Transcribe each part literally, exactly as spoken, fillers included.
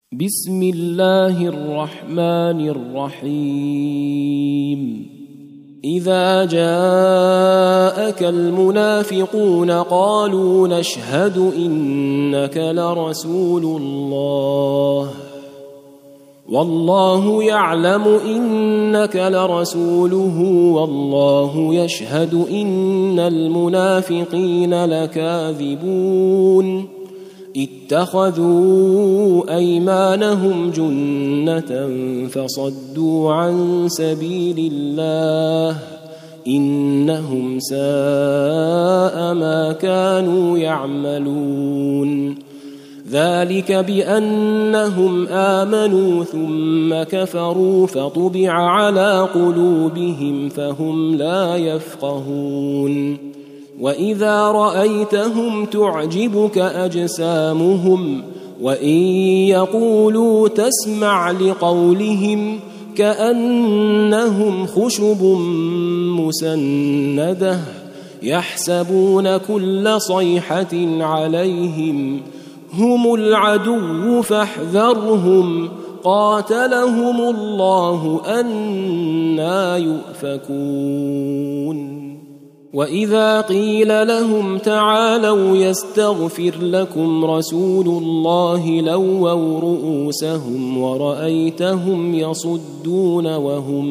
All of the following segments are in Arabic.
بسم الله الرحمن الرحيم إذا جاءك المنافقون قالوا نشهد إنك لرسول الله والله يعلم إنك لرسوله والله يشهد إن المنافقين لكاذبون اتخذوا أيمانهم جنة فصدوا عن سبيل الله إنهم ساء ما كانوا يعملون ذلك بأنهم آمنوا ثم كفروا فطبع على قلوبهم فهم لا يفقهون وإذا رأيتهم تعجبك أجسامهم وإن يقولوا تسمع لقولهم كأنهم خشب مسندة يحسبون كل صيحة عليهم هم العدو فاحذرهم قاتلهم الله أنى يؤفكون وإذا قيل لهم تعالوا يستغفر لكم رسول الله لووا رؤوسهم ورأيتهم يصدون وهم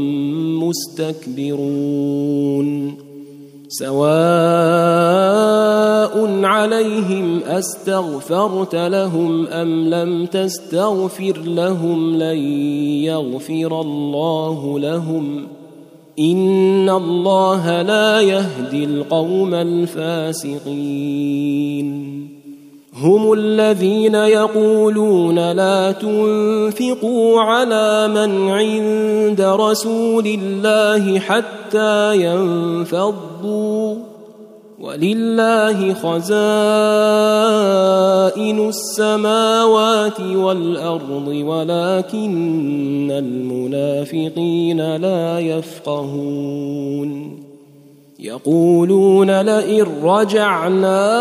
مستكبرون سواء عليهم أستغفرت لهم أم لم تستغفر لهم لن يغفر الله لهم إن الله لا يهدي القوم الفاسقين هم الذين يقولون لا تنفقوا على من عند رسول الله حتى ينفضوا ولله خزائن السماوات والأرض ولكن المنافقين لا يفقهون يقولون لئن رجعنا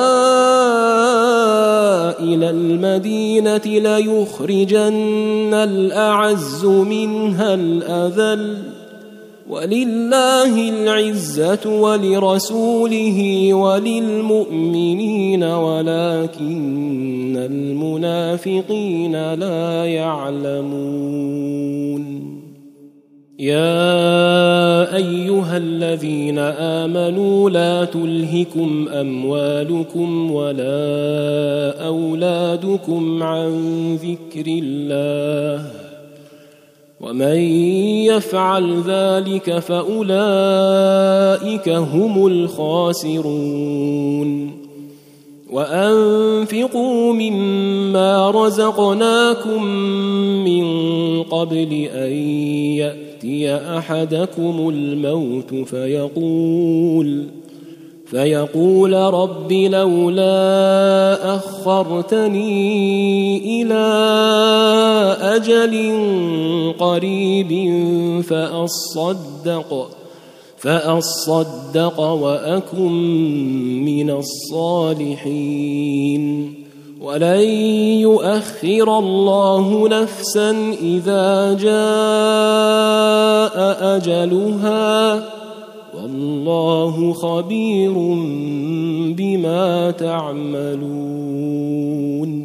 إلى المدينة ليخرجن الأعز منها الأذل ولله العزة ولرسوله وللمؤمنين ولكن المنافقين لا يعلمون يا أيها الذين آمنوا لا تلهكم أموالكم ولا أولادكم عن ذكر الله ومن يفعل ذلك فأولئك هم الخاسرون وأنفقوا مما رزقناكم من قبل أن يأتي أحدكم الموت فيقول فيقول رب لولا أخرتني إلى أجل قريب فأصدق فأصدق وأكن من الصالحين ولن يؤخر الله نفسا إذا جاء أجلها والله خبير بما تعملون